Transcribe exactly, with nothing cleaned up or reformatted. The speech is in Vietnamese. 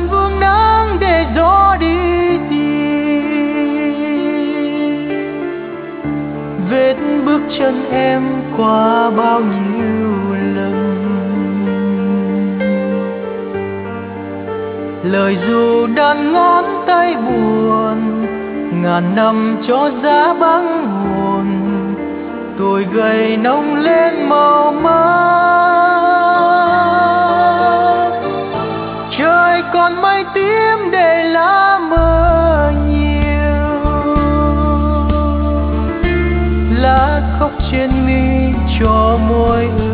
còn vương nắng để gió đi tìm. Vết bước chân em qua bao nhiêu lần, lời ru đàn ngón tay buồn, ngàn năm cho giá băng hồn. Tôi gầy nông lên màu mất, trời còn mây tím để lá mơ nhiều. Lá khóc trên mi cho môi